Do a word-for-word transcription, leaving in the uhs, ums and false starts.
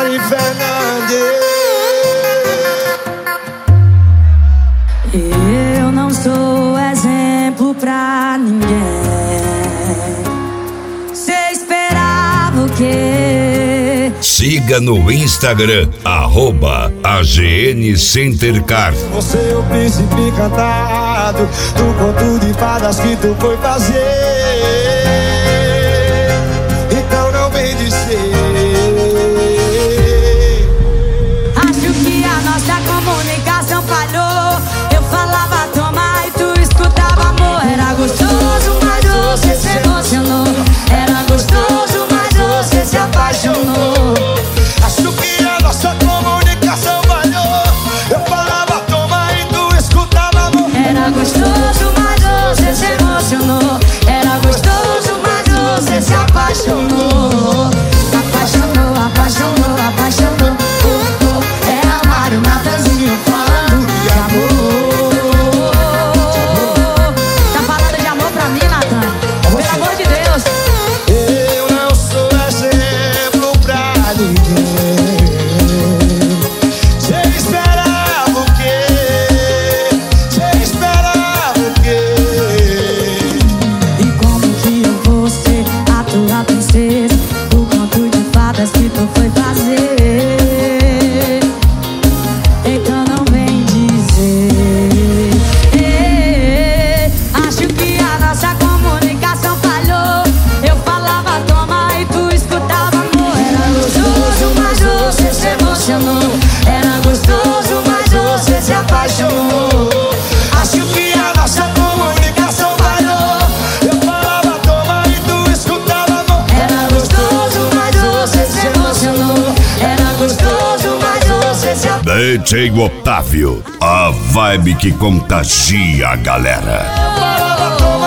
Mari Fernandes. Eu não sou exemplo pra ninguém. Cê esperava o quê? Siga no Instagram, arroba A G N Centercar. Você é o príncipe encantado do conto de fadas que tu foi fazer. Então não vem dizer. Acho que a nossa comunicação falhou. Eu falava toma e tu escutava amor. Era gostoso, mas você se emocionou. Era gostoso, mas você se apaixonou. Acho que a nossa comunicação falhou. Eu falava toma e tu escutava amor. Era gostoso, mas você se emocionou. Era gostoso, mas você se apaixonou. Apaixonou, apaixonou, apaixonou. Oh, oh. É amar o Natanzinho falando de amor. Tá falando de amor pra mim, Natan? Pelo amor de Deus. Eu não sou exemplo pra ninguém. Cê esperava o quê? Cê esperava o quê? E como que eu vou ser a tua princesa? O conto de fadas que tu foi fazer. Então não vem dizer. Eh, Acho que a nossa comunicação falhou. Eu falava toma e tu escutava amor. Era gostoso, mas você se emocionou. Era gostoso, mas você se apaixonou. Acho que a nossa comunicação falhou. Eu falava toma e tu escutava amor. Era gostoso, mas você se emocionou. Era gostoso, mas você se apaixonou. D J Otávio, a vibe que contagia a galera. Eu falava toma